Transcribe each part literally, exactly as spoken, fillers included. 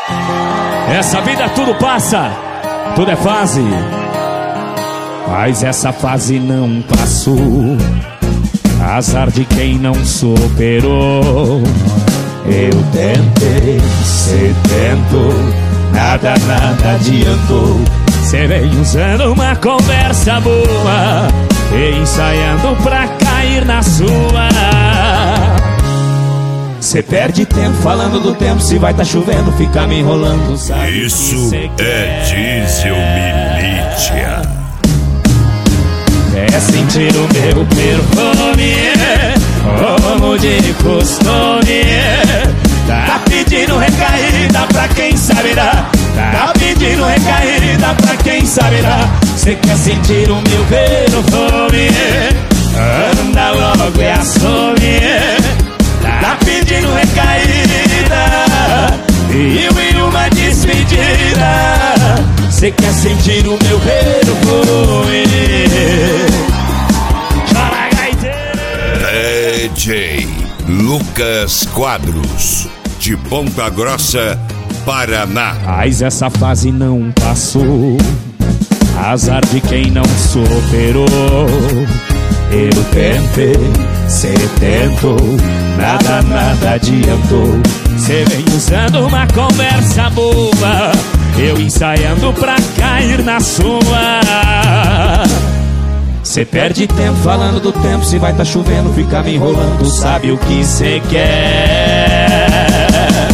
Essa vida tudo passa, tudo é fase, mas essa fase não passou. Azar de quem não superou. Eu tentei, cê tentou, nada, nada adiantou. Cê vem usando uma conversa boa e ensaiando pra cair na sua. Cê perde tempo falando do tempo, se vai tá chovendo, fica me enrolando, sabe? Isso é diesel milícia. Quer sentir o meu perfume, como de costume. Tá pedindo recaída pra quem sabe dar. Tá pedindo recaída pra quem sabe dar. Cê quer sentir o meu perfume, anda logo e assume. Tá pedindo recaída e eu em uma despedida. Cê quer sentir o meu perfume. Chora, gaiteiro. D J Lucas Quadros, de Ponta Grossa, Paraná. Mas essa fase não passou. Azar de quem não superou. Eu tentei, cê tentou, nada, nada adiantou. Cê vem usando uma conversa boa, eu ensaiando pra cair na sua. Cê perde tempo falando do tempo, se vai tá chovendo, fica me enrolando, sabe o que cê quer?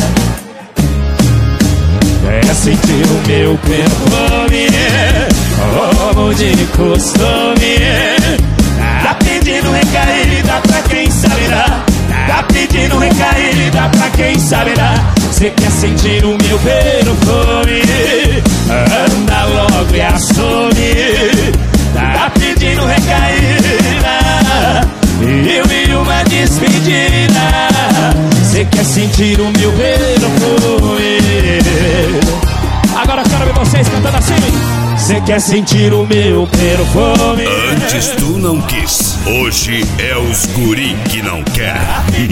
Quer sentir o meu perfume, como de costume. Tá pedindo recaída pra quem sabe dar. Tá pedindo recaída pra quem sabe dar. Cê quer sentir o meu perfume, anda logo e assume. Tá pedindo recaída e eu vi uma despedida. Cê quer sentir o meu perfume. Agora eu quero ver vocês cantando assim. Cê quer sentir o meu perfume. Antes tu não quis, hoje é os guri que não quer.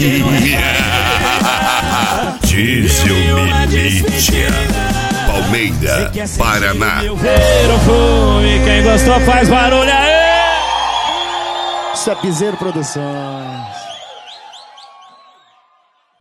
Diesel milícia, Palmeira, Paraná. Meu perfume, quem gostou faz barulho aí. Isso é Piseiro Produções.